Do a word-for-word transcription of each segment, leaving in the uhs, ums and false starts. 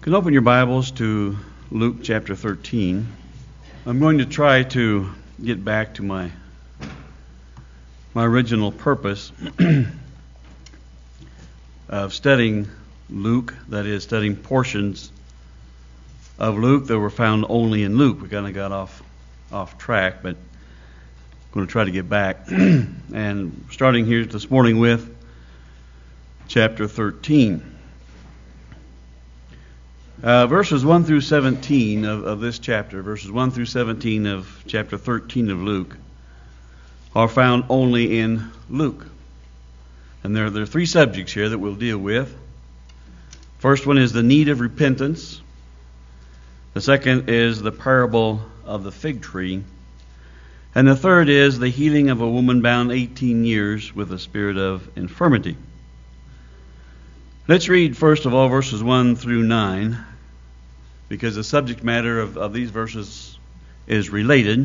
You can open your Bibles to Luke chapter thirteen. I'm going to try to get back to my my original purpose of studying Luke, that is, studying portions of Luke that were found only in Luke. We kind of got off off track, but I'm going to try to get back. And starting here this morning with chapter thirteen. Uh, verses one through seventeen of, of this chapter, verses one through seventeen of chapter thirteen of Luke, are found only in Luke. And there, there are three subjects here that we'll deal with. First one is the need of repentance. The second is the parable of the fig tree. And the third is the healing of a woman bound eighteen years with a spirit of infirmity. Let's read first of all verses one through nine, because the subject matter of, of these verses is related.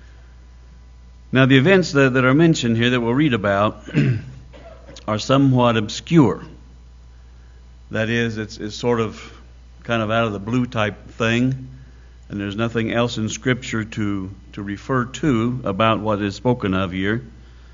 Now, the events that, that are mentioned here that we'll read about are somewhat obscure. That is, it's, it's sort of kind of out of the blue type thing, and there's nothing else in Scripture to, to refer to about what is spoken of here.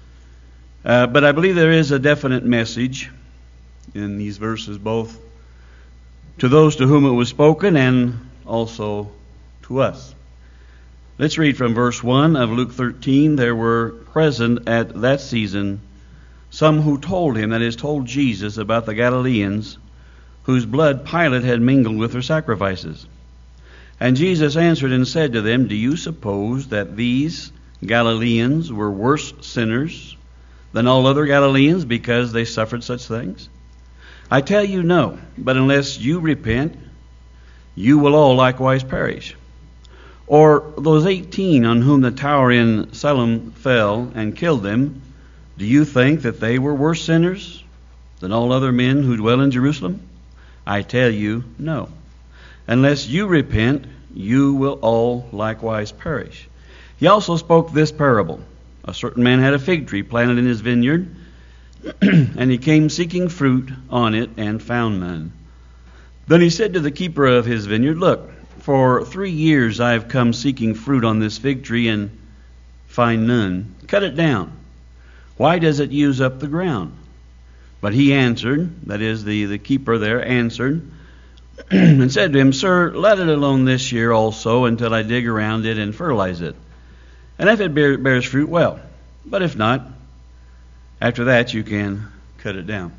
Uh, but I believe there is a definite message in these verses, both to those to whom it was spoken and also to us. Let's read from verse one of Luke thirteen. There were present at that season some who told him, that is, told Jesus, about the Galileans, whose blood Pilate had mingled with their sacrifices. And Jesus answered and said to them, Do you suppose that these Galileans were worse sinners than all other Galileans because they suffered such things? I tell you, no, but unless you repent, you will all likewise perish. Or those eighteen on whom the tower in Siloam fell and killed them, do you think that they were worse sinners than all other men who dwell in Jerusalem? I tell you, no. Unless you repent, you will all likewise perish. He also spoke this parable. A certain man had a fig tree planted in his vineyard, and he came seeking fruit on it and found none. Then he said to the keeper of his vineyard, Look, for three years I have come seeking fruit on this fig tree and find none. Cut it down. Why does it use up the ground? But he answered, that is, the, the keeper there answered, and said to him, Sir, let it alone this year also until I dig around it and fertilize it. And if it bear, bears fruit, well. But if not, after that, you can cut it down.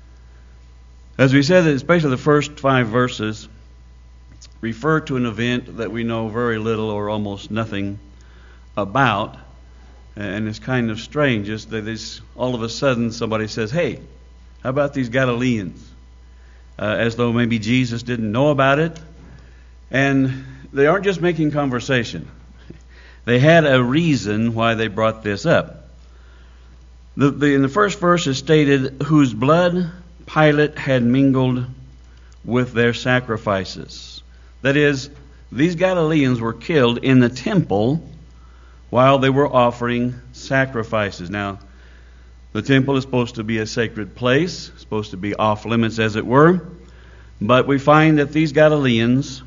As we said, especially the first five verses refer to an event that we know very little or almost nothing about. And it's kind of strange just that this, all of a sudden somebody says, Hey, how about these Galileans? Uh, as though maybe Jesus didn't know about it. And they aren't just making conversation. They had a reason why they brought this up. The, the, in the first verse is stated, whose blood Pilate had mingled with their sacrifices. That is, these Galileans were killed in the temple while they were offering sacrifices. Now, the temple is supposed to be a sacred place, supposed to be off limits as it were, but we find that these Galileans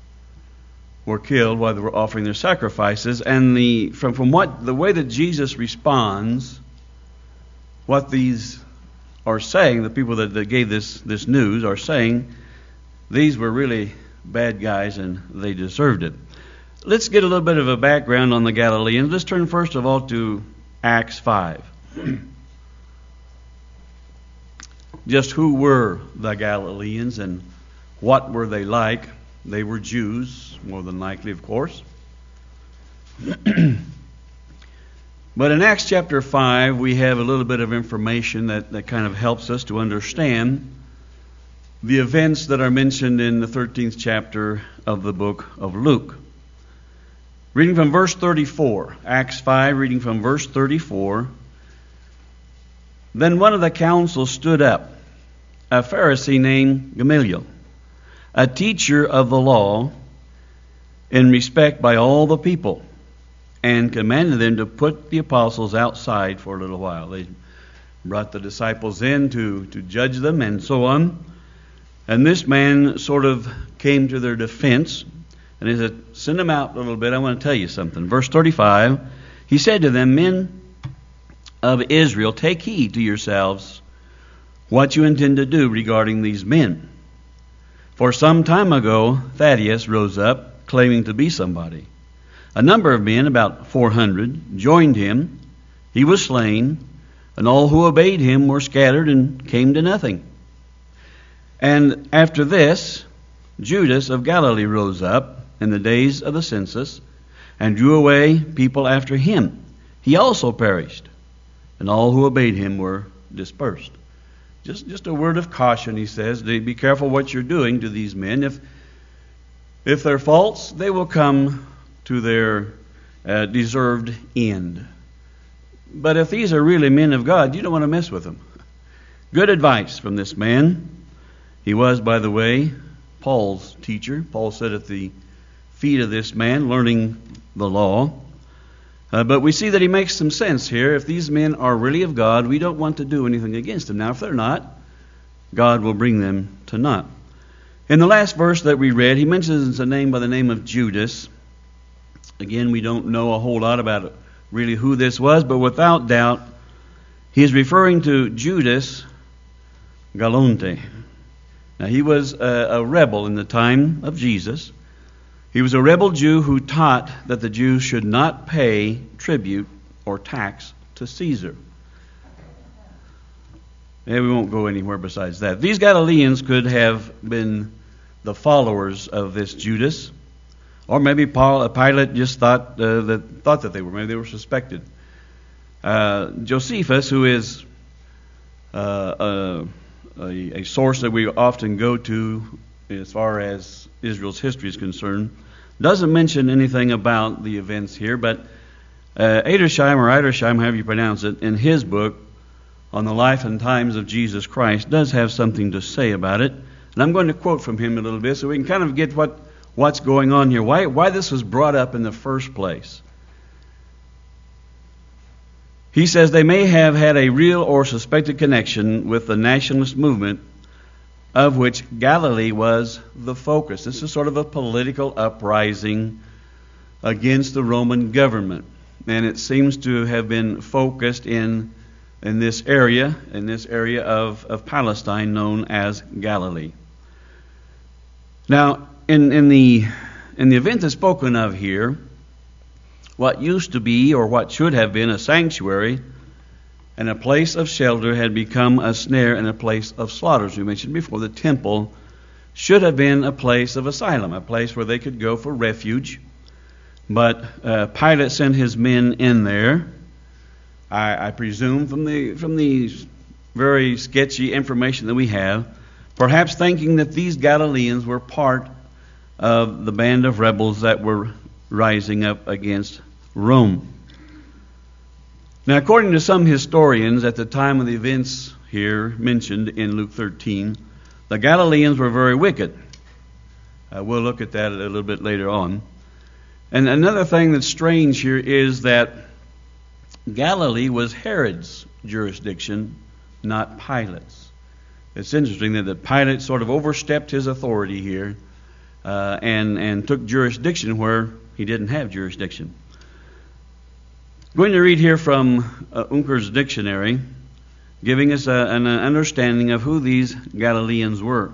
were killed while they were offering their sacrifices, and the from, from what the way that Jesus responds, what these are saying, the people that, that gave this, this news are saying, these were really bad guys and they deserved it. Let's get a little bit of a background on the Galileans. Let's turn first of all to Acts five. Just who were the Galileans and what were they like? They were Jews, more than likely, of course. But in Acts chapter five, we have a little bit of information that, that kind of helps us to understand the events that are mentioned in the thirteenth chapter of the book of Luke. Reading from verse thirty-four, Acts five, reading from verse thirty-four. Then one of the council stood up, a Pharisee named Gamaliel, a teacher of the law, in respect by all the people, and commanded them to put the apostles outside for a little while. They brought the disciples in to, to judge them and so on. And this man sort of came to their defense, and he said, send them out a little bit. I want to tell you something. Verse thirty-five, he said to them, men of Israel, take heed to yourselves what you intend to do regarding these men. For some time ago, Thaddeus rose up, claiming to be somebody. A number of men, about four hundred, joined him. He was slain, and all who obeyed him were scattered and came to nothing. And after this, Judas of Galilee rose up in the days of the census and drew away people after him. He also perished, and all who obeyed him were dispersed. Just, just a word of caution, he says. Be careful what you're doing to these men. If, if they're false, they will come to their uh, deserved end. But if these are really men of God, you don't want to mess with them. Good advice from this man. He was, by the way, Paul's teacher. Paul sat at the feet of this man, learning the law. Uh, but we see that he makes some sense here. If these men are really of God, we don't want to do anything against them. Now, if they're not, God will bring them to naught. In the last verse that we read, he mentions a name by the name of Judas. Again, we don't know a whole lot about really who this was, but without doubt, he is referring to Judas Galonte. Now, he was a, a rebel in the time of Jesus. He was a rebel Jew who taught that the Jews should not pay tribute or tax to Caesar. And we won't go anywhere besides that. These Galileans could have been the followers of this Judas, or maybe Paul, Pilate just thought uh, that thought that they were. Maybe they were suspected. Uh, Josephus, who is uh, a, a, a source that we often go to as far as Israel's history is concerned, doesn't mention anything about the events here, but uh, Edersheim, or Edersheim, however you pronounce it, in his book on the life and times of Jesus Christ, does have something to say about it. And I'm going to quote from him a little bit so we can kind of get what, what's going on here, why, why this was brought up in the first place. He says they may have had a real or suspected connection with the nationalist movement of which Galilee was the focus. This is sort of a political uprising against the Roman government. And it seems to have been focused in in this area, in this area of, of Palestine known as Galilee. Now, in, in the in the event that's spoken of here, what used to be, or what should have been, a sanctuary and a place of shelter had become a snare and a place of slaughter. As we mentioned before, the temple should have been a place of asylum, a place where they could go for refuge. But uh, Pilate sent his men in there, I, I presume, from the from the very sketchy information that we have, perhaps thinking that these Galileans were part of the band of rebels that were rising up against Rome. Now, according to some historians, at the time of the events here mentioned in Luke thirteen, the Galileans were very wicked. Uh, we'll look at that a little bit later on. And another thing that's strange here is that Galilee was Herod's jurisdiction, not Pilate's. It's interesting that the Pilate sort of overstepped his authority here uh, and, and took jurisdiction where he didn't have jurisdiction. I'm going to read here from uh, Uncker's dictionary, giving us a, an understanding of who these Galileans were.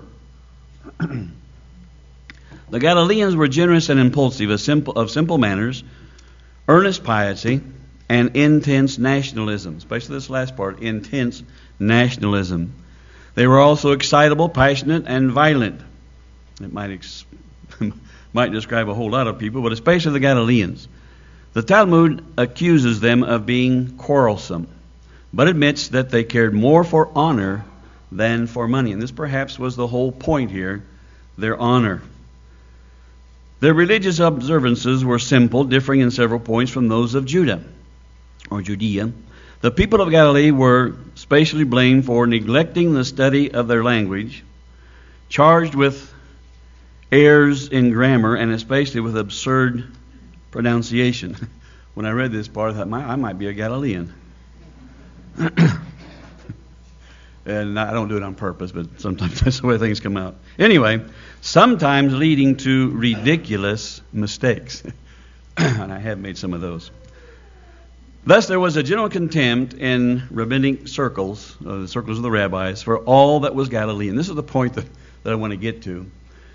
The Galileans were generous and impulsive, of simple, of simple manners, earnest piety, and intense nationalism, especially this last part, intense nationalism. They were also excitable, passionate, and violent. It might, ex- might describe a whole lot of people, but especially the Galileans. The Talmud accuses them of being quarrelsome, but admits that they cared more for honor than for money. And this perhaps was the whole point here, their honor. Their religious observances were simple, differing in several points from those of Judah, or Judea. The people of Galilee were spatially blamed for neglecting the study of their language, charged with errors in grammar, and especially with absurd pronunciation. When I read this part, I thought, I might be a Galilean. And I don't do it on purpose, but sometimes that's the way things come out. Anyway, sometimes leading to ridiculous mistakes. And I have made some of those. Thus, there was a general contempt in rabbinic circles, uh, the circles of the rabbis, for all that was Galilean. This is the point that, that I want to get to,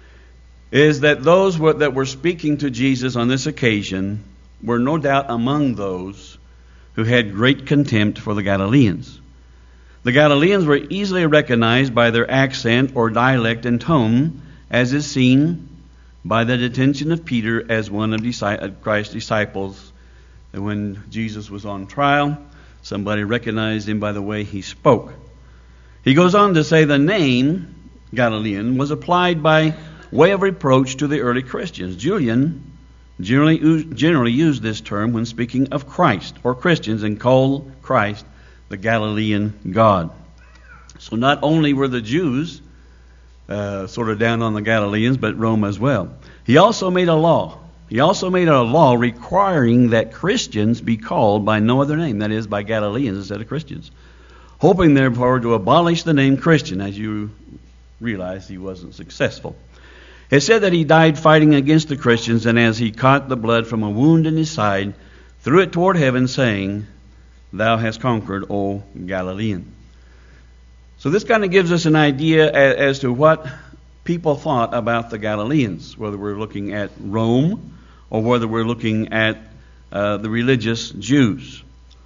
is that those were, that were speaking to Jesus on this occasion were no doubt among those who had great contempt for the Galileans. The Galileans were easily recognized by their accent or dialect and tone, as is seen by the detention of Peter as one of Christ's disciples. And when Jesus was on trial, somebody recognized him by the way he spoke. He goes on to say the name Galilean was applied by way of reproach to the early Christians. Julian generally, generally used this term when speaking of Christ or Christians and called Christ the Galilean God. So not only were the Jews uh, sort of down on the Galileans, but Rome as well. He also made a law. He also made a law requiring that Christians be called by no other name, that is, by Galileans instead of Christians, hoping therefore to abolish the name Christian. As you realize, he wasn't successful. It said that he died fighting against the Christians, and as he caught the blood from a wound in his side, threw it toward heaven, saying, "Thou hast conquered, O Galilean." So this kind of gives us an idea as, as to what people thought about the Galileans, whether we're looking at Rome or whether we're looking at uh, the religious Jews.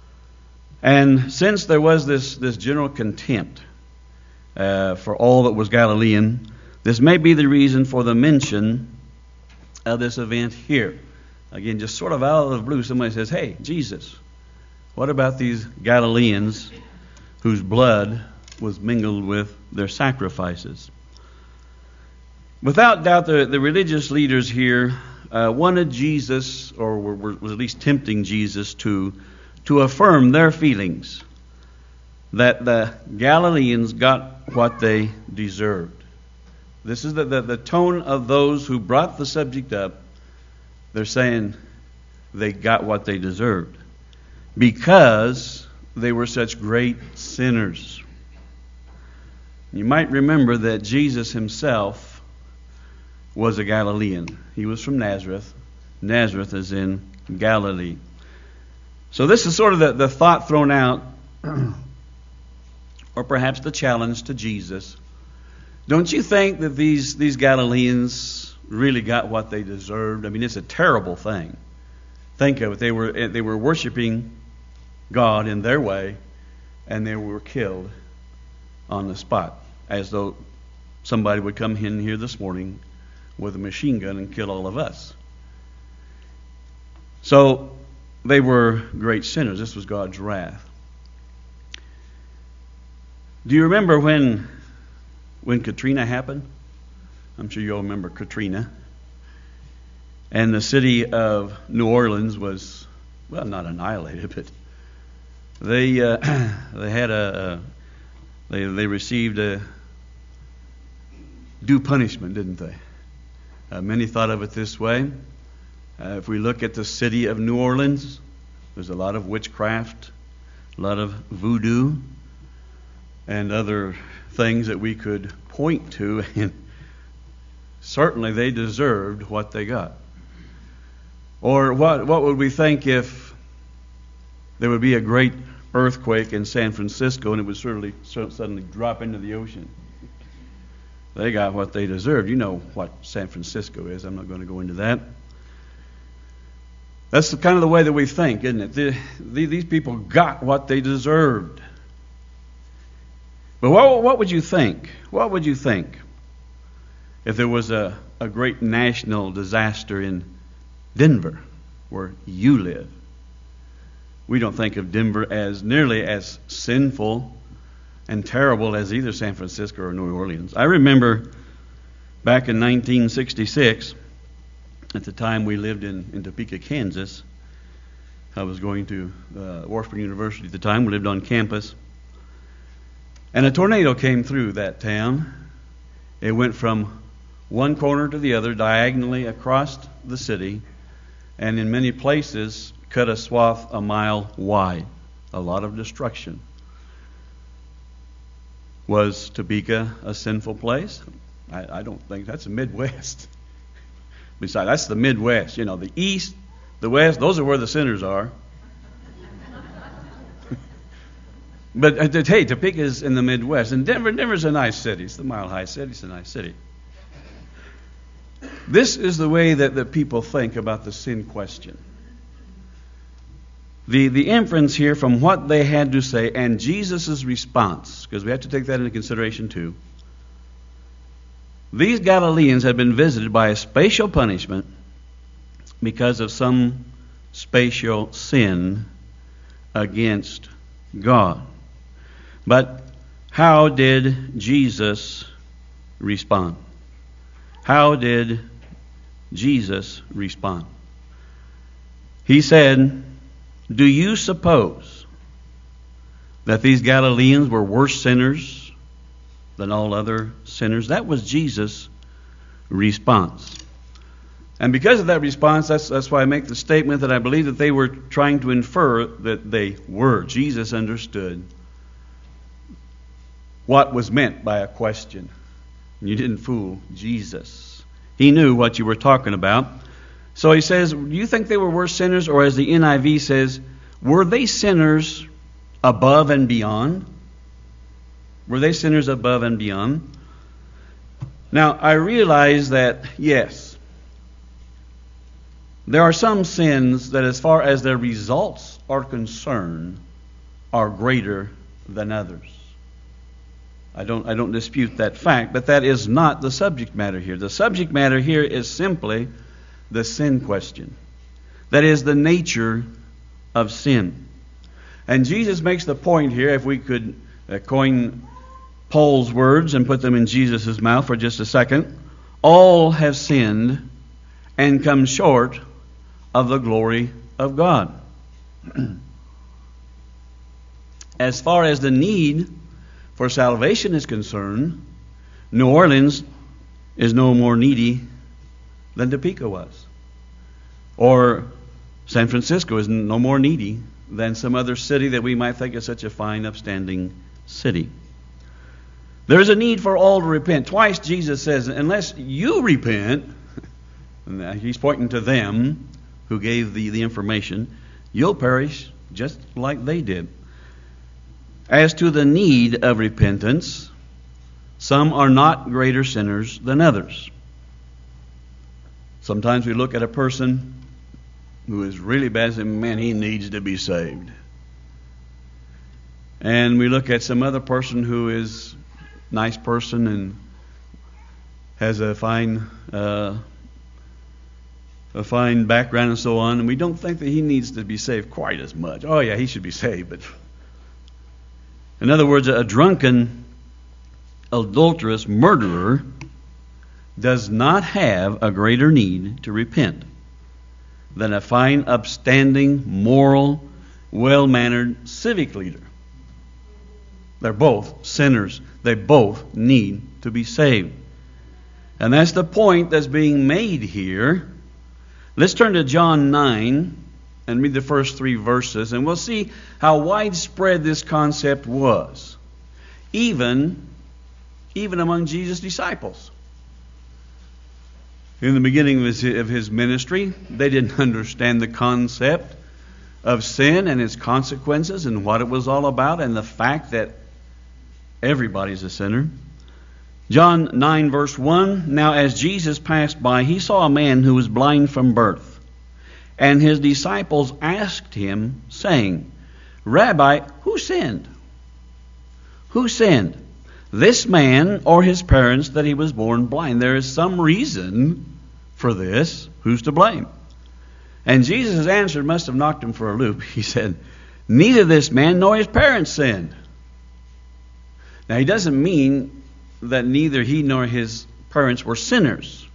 And since there was this, this general contempt uh, for all that was Galilean, this may be the reason for the mention of this event here. Again, just sort of out of the blue, somebody says, "Hey, Jesus, what about these Galileans whose blood was mingled with their sacrifices?" Without doubt, the, the religious leaders here uh, wanted Jesus, or were, were, was at least tempting Jesus to, to affirm their feelings that the Galileans got what they deserved. This is the, the, the tone of those who brought the subject up. They're saying they got what they deserved because they were such great sinners. You might remember that Jesus himself was a Galilean. He was from Nazareth. Nazareth is in Galilee. So this is sort of the, the thought thrown out, or perhaps the challenge to Jesus. Don't you think that these, these Galileans really got what they deserved? I mean, it's a terrible thing. Think of it. They were, they were worshiping God in their way, and they were killed on the spot, as though somebody would come in here this morning with a machine gun and kill all of us. So they were great sinners. This was God's wrath. Do you remember when when Katrina happened? I'm sure you all remember Katrina. And the city of New Orleans was, well, not annihilated, but they uh, they had a, a they they received a due punishment, didn't they? Uh, many thought of it this way. Uh, if we look at the city of New Orleans, there's a lot of witchcraft, a lot of voodoo, and other things that we could point to, and certainly they deserved what they got. Or what, what would we think if there would be a great earthquake in San Francisco and it would certainly, suddenly drop into the ocean? They got what they deserved. You know what San Francisco is. I'm not going to go into that. That's the, kind of the way that we think, isn't it? The, the, these people got what they deserved. But what, what would you think? What would you think if there was a, a great national disaster in Denver, where you live? We don't think of Denver as nearly as sinful and terrible as either San Francisco or New Orleans. I remember back in nineteen sixty-six, at the time we lived in, in Topeka, Kansas. I was going to uh, Washburn University at the time. We lived on campus. And a tornado came through that town. It went from one corner to the other, diagonally across the city, and in many places cut a swath a mile wide. A lot of destruction. Was Topeka a sinful place? I, I don't think. That's the Midwest. Besides, that's the Midwest. You know, the East, the West, those are where the sinners are. But uh, hey, Topeka is in the Midwest. And Denver, Denver's a nice city. It's the Mile High City. It's a nice city. This is the way that, that people think about the sin question. The, the inference here from what they had to say and Jesus' response, because we have to take that into consideration too. These Galileans had been visited by a spatial punishment because of some spatial sin against God. But how did Jesus respond? How did Jesus respond? He said, "Do you suppose that these Galileans were worse sinners than all other sinners?" That was Jesus' response. And because of that response, that's, that's why I make the statement that I believe that they were trying to infer that they were. Jesus understood what was meant by a question. You didn't fool Jesus. He knew what you were talking about. So he says, do you think they were worse sinners? Or as the N I V says, were they sinners above and beyond? Were they sinners above and beyond? Now, I realize that, yes, there are some sins that as far as their results are concerned are greater than others. I don't, I don't dispute that fact, but that is not the subject matter here. The subject matter here is simply the sin question. That is the nature of sin. And Jesus makes the point here, if we could uh, coin Paul's words and put them in Jesus' mouth for just a second. All have sinned and come short of the glory of God. As far as the need for salvation is concerned, New Orleans is no more needy than Topeka was. Or San Francisco is no more needy than some other city that we might think is such a fine, upstanding city. There is a need for all to repent. Twice Jesus says, unless you repent, and he's pointing to them who gave the, the information, you'll perish just like they did. As to the need of repentance, some are not greater sinners than others. Sometimes we look at a person who is really bad and say, man, he needs to be saved. And we look at some other person who is a nice person and has a fine uh, a fine background and so on, and we don't think that he needs to be saved quite as much. Oh yeah, he should be saved, but in other words, a drunken, adulterous murderer does not have a greater need to repent than a fine, upstanding, moral, well-mannered civic leader. They're both sinners. They both need to be saved. And that's the point that's being made here. Let's turn to John nine and read the first three verses, and we'll see how widespread this concept was, even, even among Jesus' disciples. In the beginning of his, of his ministry, they didn't understand the concept of sin and its consequences and what it was all about and the fact that everybody's a sinner. John nine verse one, now as Jesus passed by, he saw a man who was blind from birth. And his disciples asked him, saying, Rabbi, who sinned? Who sinned? This man or his parents that he was born blind? There is some reason for this. Who's to blame? And Jesus' answer must have knocked him for a loop. He said, neither this man nor his parents sinned. Now he doesn't mean that neither he nor his parents were sinners.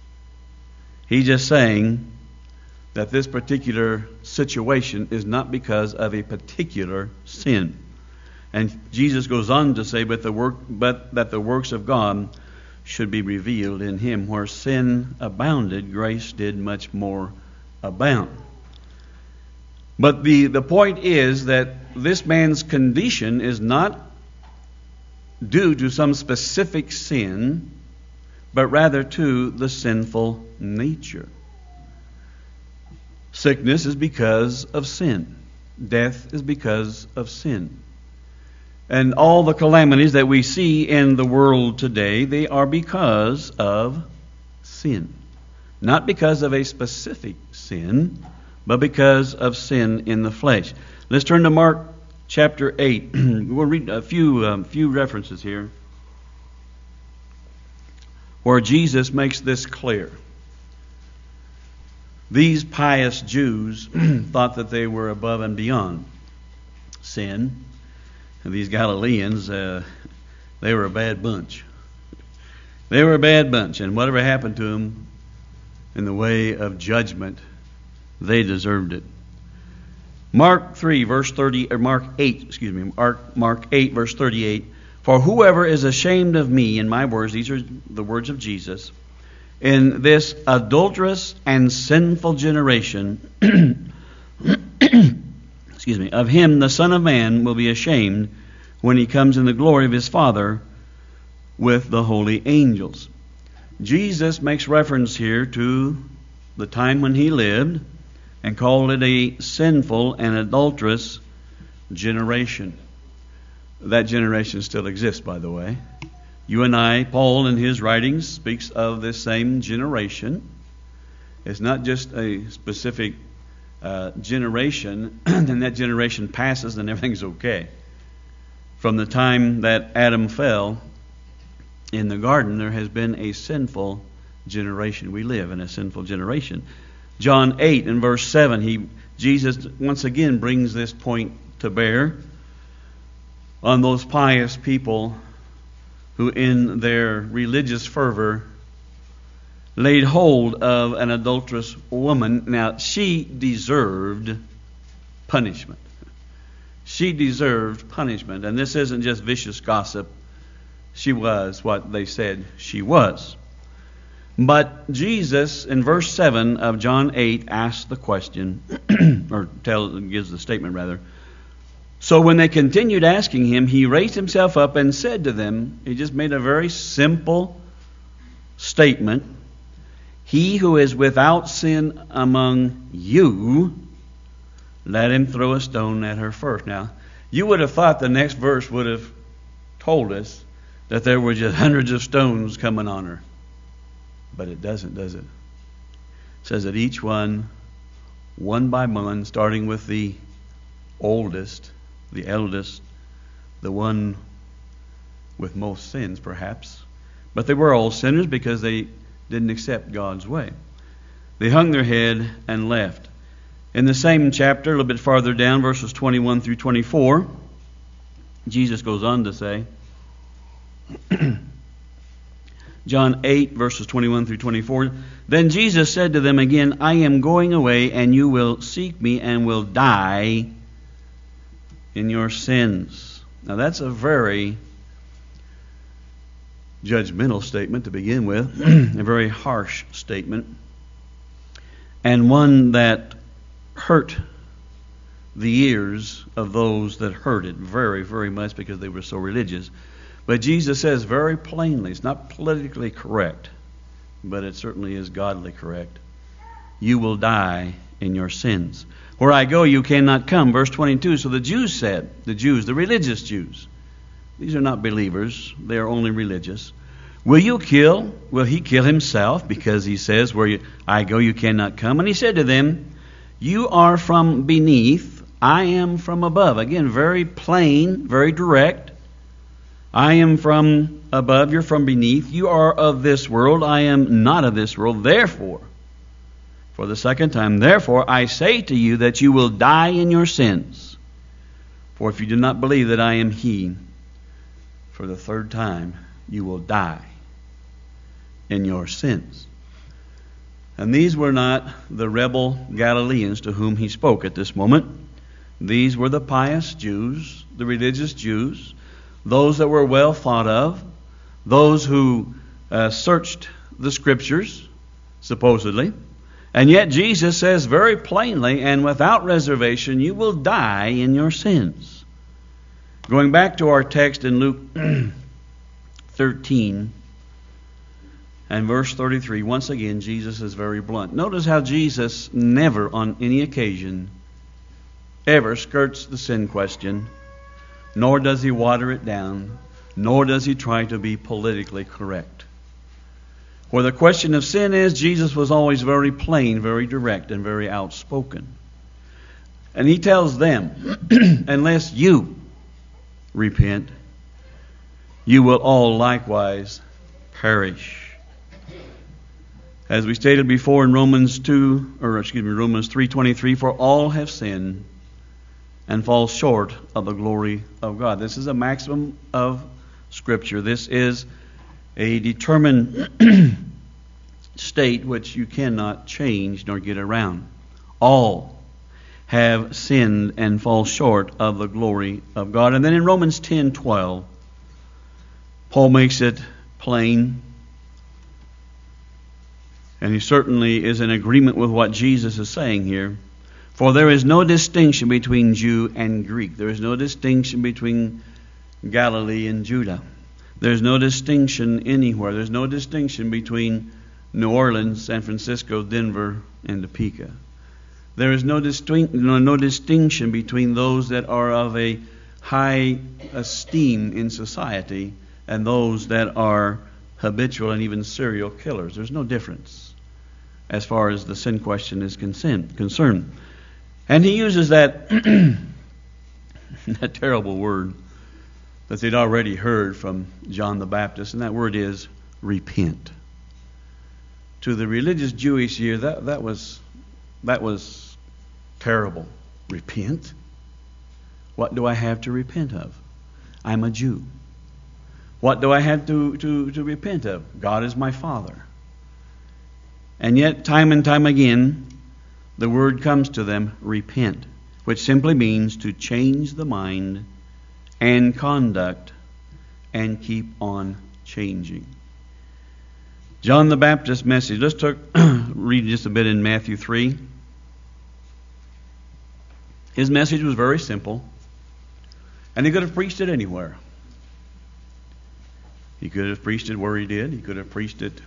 He's just saying that this particular situation is not because of a particular sin. And Jesus goes on to say, but the work, but that the works of God should be revealed in him. Where sin abounded, grace did much more abound. But the, the point is that this man's condition is not due to some specific sin, but rather to the sinful nature. Sickness is because of sin. Death is because of sin. And all the calamities that we see in the world today, they are because of sin. Not because of a specific sin, but because of sin in the flesh. Let's turn to Mark chapter eight. We'll read a few, um, few references here where Jesus makes this clear. These pious Jews thought that they were above and beyond sin. And these Galileans, uh, they were a bad bunch. They were a bad bunch. And whatever happened to them in the way of judgment, they deserved it. Mark three, verse thirty, or Mark eight, excuse me, Mark, Mark eight, verse thirty-eight. For whoever is ashamed of me and my words, these are the words of Jesus, in this adulterous and sinful generation, excuse me, of him the Son of Man will be ashamed when he comes in the glory of his Father with the holy angels. Jesus makes reference here to the time when he lived and called it a sinful and adulterous generation. That generation still exists, by the way. You and I, Paul in his writings speaks of this same generation. It's not just a specific uh, generation, and that generation passes and everything's okay. From the time that Adam fell in the garden, there has been a sinful generation. We live in a sinful generation. John eight and verse seven, he Jesus once again brings this point to bear on those pious people who in their religious fervor laid hold of an adulterous woman. Now, she deserved punishment. She deserved punishment. And this isn't just vicious gossip. She was what they said she was. But Jesus, in verse seven of John eight, asks the question, or tells, gives the statement rather. So when they continued asking him, he raised himself up and said to them, he just made a very simple statement, he who is without sin among you, let him throw a stone at her first. Now, you would have thought the next verse would have told us that there were just hundreds of stones coming on her. But it doesn't, does it? It says that each one, one by one, starting with the oldest, the eldest, the one with most sins, perhaps. But they were all sinners because they didn't accept God's way. They hung their head and left. In the same chapter, a little bit farther down, verses twenty-one through twenty-four, Jesus goes on to say, John eight, verses twenty-one through twenty-four, then Jesus said to them again, I am going away, and you will seek me and will die in your sins. Now that's a very judgmental statement to begin with, a very harsh statement, and one that hurt the ears of those that heard it very, very much because they were so religious. But Jesus says very plainly, it's not politically correct, but it certainly is godly correct. You will die in your sins. Where I go, you cannot come. Verse twenty-two, so the Jews said, the Jews, the religious Jews, these are not believers, they are only religious. Will you kill? Will he kill himself? Because he says, where you, I go, you cannot come. And he said to them, you are from beneath, I am from above. Again, very plain, very direct. I am from above, you're from beneath. You are of this world, I am not of this world. Therefore, for the second time, therefore I say to you that you will die in your sins. For if you do not believe that I am He, for the third time you will die in your sins. And these were not the rebel Galileans to whom he spoke at this moment. These were the pious Jews, the religious Jews, those that were well thought of, those who uh, searched the Scriptures, supposedly. And yet Jesus says very plainly and without reservation, you will die in your sins. Going back to our text in Luke thirteen and verse thirty-three, once again, Jesus is very blunt. Notice how Jesus never on any occasion ever skirts the sin question, nor does he water it down, nor does he try to be politically correct. Where the question of sin is, Jesus was always very plain, very direct, and very outspoken. And he tells them, unless you repent, you will all likewise perish. As we stated before in Romans two, or excuse me, Romans three twenty-three, for all have sinned and fall short of the glory of God. This is a maximum of Scripture. This is a determined state which you cannot change nor get around. All have sinned and fall short of the glory of God. And then in Romans ten twelve, Paul makes it plain, and he certainly is in agreement with what Jesus is saying here. For there is no distinction between Jew and Greek. There is no distinction between Galilee and Judah. There's no distinction anywhere. There's no distinction between New Orleans, San Francisco, Denver, and Topeka. There is no, distinct, no, no distinction between those that are of a high esteem in society and those that are habitual and even serial killers. There's no difference as far as the sin question is concerned. And he uses that, that terrible word that they'd already heard from John the Baptist, and that word is repent. To the religious Jewish ear, that, that was that was terrible. Repent? What do I have to repent of? I'm a Jew. What do I have to, to, to repent of? God is my Father. And yet, time and time again, the word comes to them, repent, which simply means to change the mind and conduct and keep on changing. John the Baptist's message. Let's talk, read just a bit in Matthew three. His message was very simple, and he could have preached it anywhere. He could have preached it where he did. He could have preached it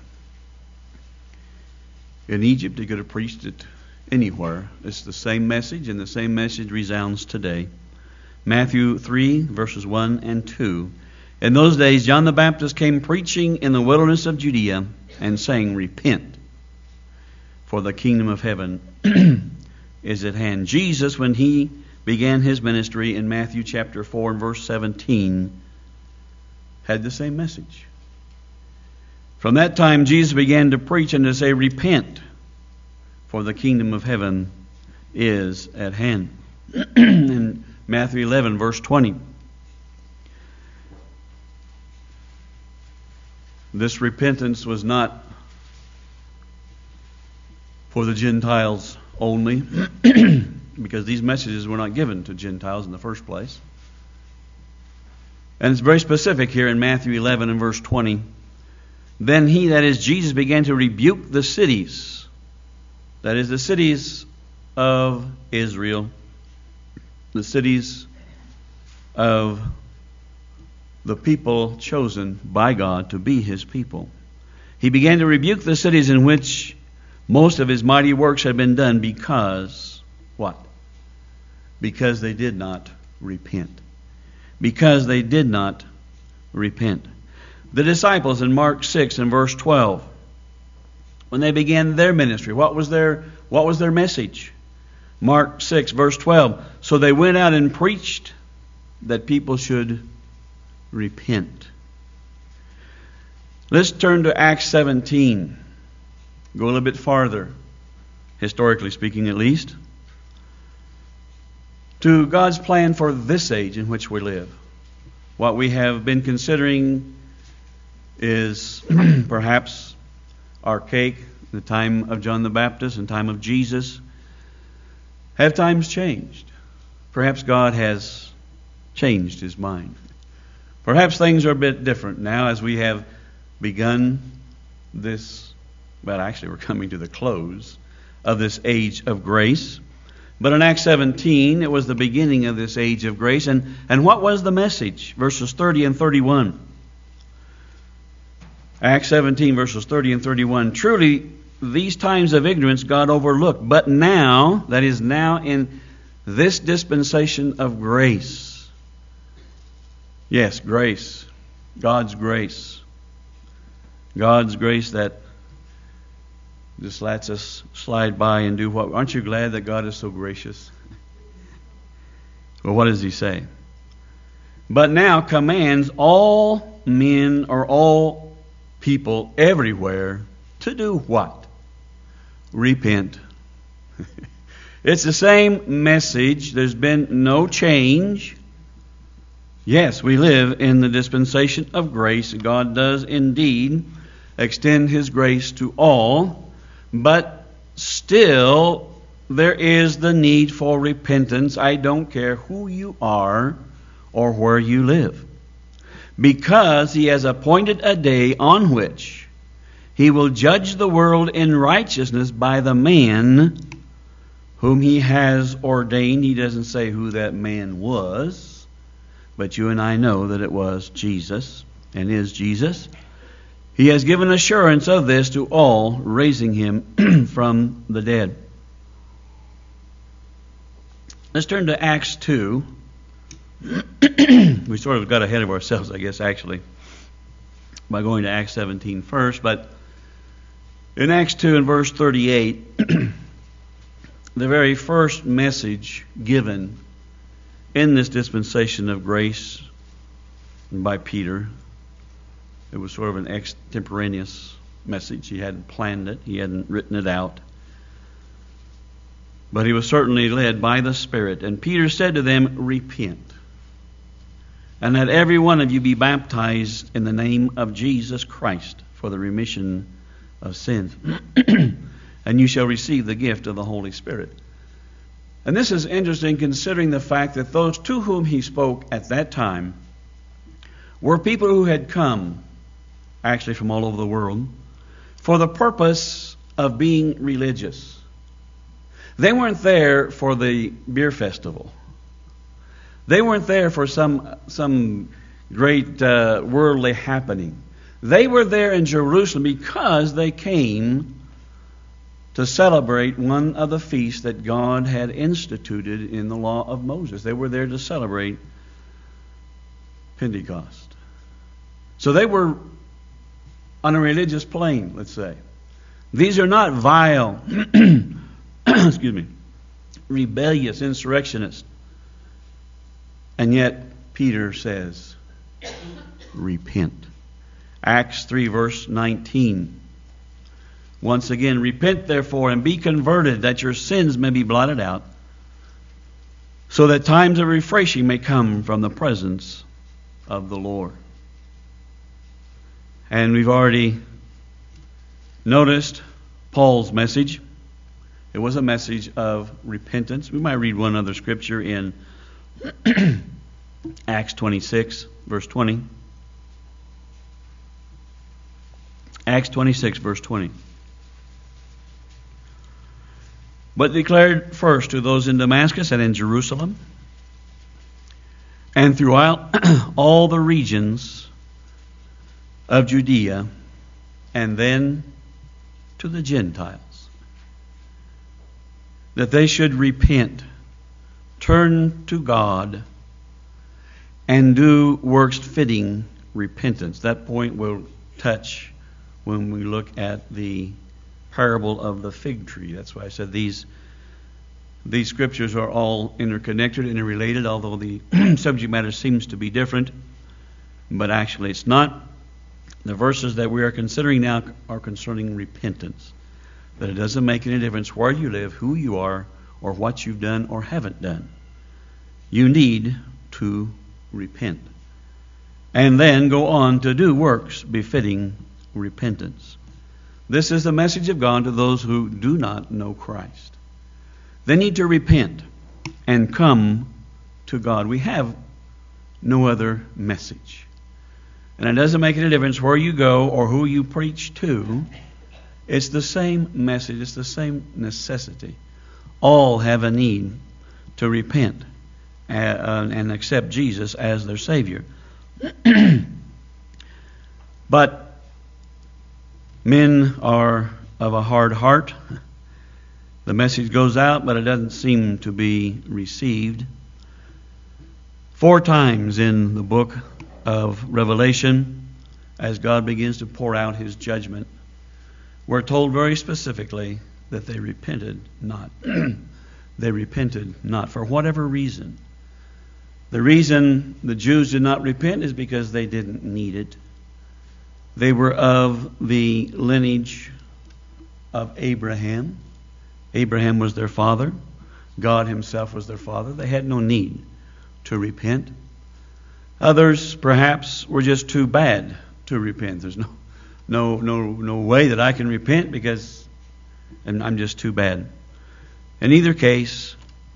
in Egypt. He could have preached it anywhere. It's the same message, and the same message resounds today. Matthew three, verses one and two. In those days, John the Baptist came preaching in the wilderness of Judea and saying, repent, for the kingdom of heaven is at hand. Jesus, when he began his ministry in Matthew chapter four and verse seventeen, had the same message. From that time, Jesus began to preach and to say, repent, for the kingdom of heaven is at hand. In Matthew eleven, verse twenty, this repentance was not for the Gentiles only, because these messages were not given to Gentiles in the first place. And it's very specific here in Matthew eleven and verse twenty. Then he, that is Jesus, began to rebuke the cities, that is the cities of Israel, the cities of the people chosen by God to be His people. He began to rebuke the cities in which most of His mighty works had been done because, what? Because they did not repent. Because they did not repent. The disciples in Mark six and verse twelve, when they began their ministry, what was their what was their message? Mark six verse twelve. So they went out and preached that people should repent. Let's turn to Acts seventeen. Go a little bit farther, historically speaking at least, to God's plan for this age in which we live. What we have been considering is perhaps archaic. The time of John the Baptist and time of Jesus. Have times changed? Perhaps God has changed His mind. Perhaps things are a bit different now as we have begun this, well actually we're coming to the close of this age of grace. But in Acts seventeen, it was the beginning of this age of grace. And, and what was the message? Verses thirty and thirty-one. Acts seventeen, verses thirty and thirty-one. Truly, these times of ignorance God overlooked, but now, that is now in this dispensation of grace. Yes, grace. God's grace. God's grace that just lets us slide by and do what. Aren't you glad that God is so gracious? Well, what does he say? But now commands all men or all people everywhere to do what? Repent. It's the same message. There's been no change. Yes, we live in the dispensation of grace. God does indeed extend His grace to all, but still there is the need for repentance. I don't care who you are or where you live, because He has appointed a day on which He will judge the world in righteousness by the man whom He has ordained. He doesn't say who that man was, but you and I know that it was Jesus, and is Jesus. He has given assurance of this to all, raising Him from the dead. Let's turn to Acts two. We sort of got ahead of ourselves, I guess, actually, by going to Acts seventeen first. But in Acts two and verse thirty-eight, the very first message given in this dispensation of grace by Peter, it was sort of an extemporaneous message. He hadn't planned it. He hadn't written it out. But he was certainly led by the Spirit. And Peter said to them, repent, and let every one of you be baptized in the name of Jesus Christ for the remission of sins. And you shall receive the gift of the Holy Spirit. And this is interesting, considering the fact that those to whom he spoke at that time were people who had come, actually from all over the world, for the purpose of being religious. They weren't there for the beer festival. They weren't there for some some great uh, worldly happening. They were there in Jerusalem because they came to celebrate one of the feasts that God had instituted in the law of Moses. They were there to celebrate Pentecost. So they were on a religious plane, let's say. These are not vile, excuse me, rebellious insurrectionists. And yet, Peter says, repent. Acts three, verse nineteen. Once again, repent therefore and be converted, that your sins may be blotted out, so that times of refreshing may come from the presence of the Lord. And we've already noticed Paul's message. It was a message of repentance. We might read one other scripture in Acts twenty-six, verse twenty. Acts twenty-six, verse twenty. But declared first to those in Damascus and in Jerusalem, and throughout all the regions of Judea, and then to the Gentiles, that they should repent, turn to God, and do works fitting repentance. That point we'll touch when we look at the parable of the fig tree. That's why I said these these scriptures are all interconnected, interrelated, although the subject matter seems to be different. But actually it's not. The verses that we are considering now are concerning repentance. That it doesn't make any difference where you live, who you are, or what you've done or haven't done. You need to repent. And then go on to do works befitting repentance. This is the message of God to those who do not know Christ. They need to repent and come to God. We have no other message. And it doesn't make any difference where you go or who you preach to. It's the same message. It's the same necessity. All have a need to repent and accept Jesus as their Savior. But Men are of a hard heart. The message goes out, but it doesn't seem to be received. Four times in the book of Revelation, as God begins to pour out His judgment, we're told very specifically that they repented not. They repented not for whatever reason. The reason the Jews did not repent is because they didn't need it. They were of the lineage of Abraham. Abraham was their father. God Himself was their father. They had no need to repent. Others, perhaps, were just too bad to repent. There's no, no, no, no way that I can repent because I'm just too bad. In either case,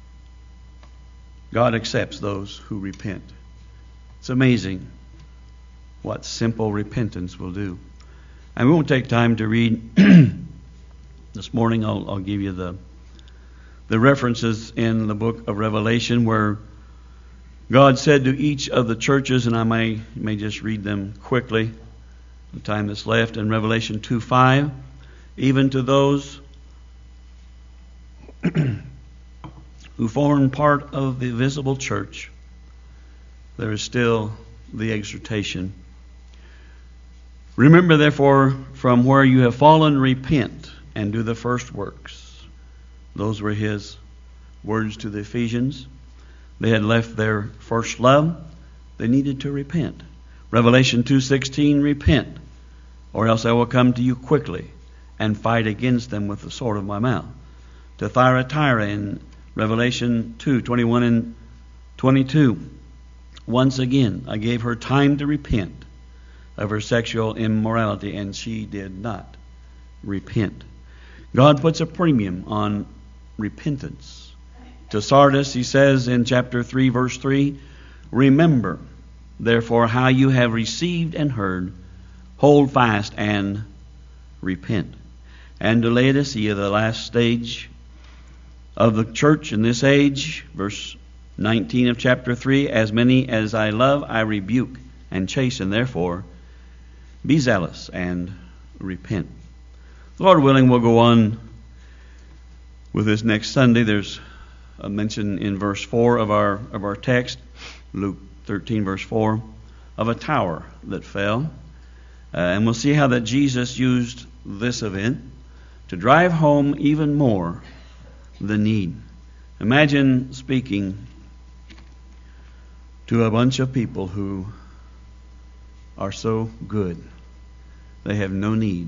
God accepts those who repent. It's amazing what simple repentance will do. And we won't take time to read this morning. I'll, I'll give you the the references in the book of Revelation where God said to each of the churches, and I may may just read them quickly, the time that's left, in Revelation two five, even to those who form part of the visible church, there is still the exhortation. Remember, therefore, from where you have fallen, repent and do the first works. Those were His words to the Ephesians. They had left their first love. They needed to repent. Revelation two sixteen, repent, or else I will come to you quickly and fight against them with the sword of my mouth. To Thyatira in Revelation two twenty-one and twenty-two, once again I gave her time to repent of her sexual immorality, and she did not repent. God puts a premium on repentance. To Sardis, He says in chapter three, verse three, remember, therefore, how you have received and heard, hold fast and repent. And to Laodicea, the last stage of the church in this age, verse nineteen of chapter three, as many as I love, I rebuke and chasten, therefore, be zealous and repent. Lord willing, we'll go on with this next Sunday. There's a mention in verse four of our of our text, Luke thirteen, verse four, of a tower that fell. Uh, and we'll see how that Jesus used this event to drive home even more the need. Imagine speaking to a bunch of people who are so good. They have no need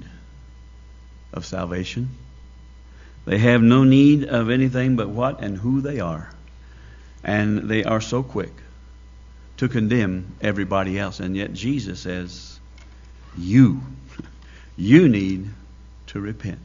of salvation. They have no need of anything but what and who they are. And they are so quick to condemn everybody else. And yet Jesus says, you, you need to repent.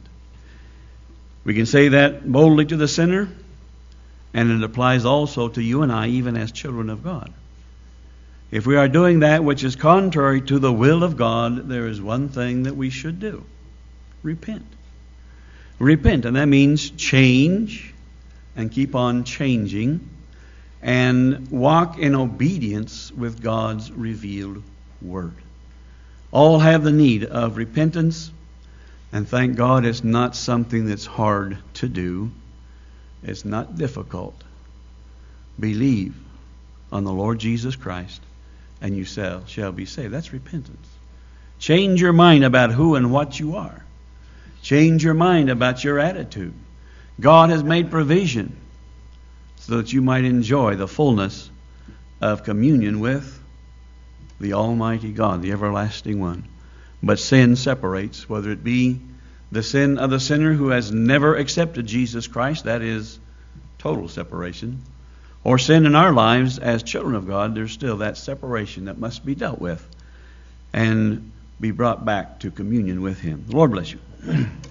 We can say that boldly to the sinner, and it applies also to you and I, even as children of God. If we are doing that which is contrary to the will of God, there is one thing that we should do. Repent. Repent, and that means change and keep on changing and walk in obedience with God's revealed Word. All have the need of repentance, and thank God it's not something that's hard to do. It's not difficult. Believe on the Lord Jesus Christ, and you shall, shall be saved. That's repentance. Change your mind about who and what you are. Change your mind about your attitude. God has made provision so that you might enjoy the fullness of communion with the Almighty God, the everlasting one. But sin separates, whether it be the sin of the sinner who has never accepted Jesus Christ, that is total separation, or sin in our lives as children of God, there's still that separation that must be dealt with and be brought back to communion with Him. The Lord bless you.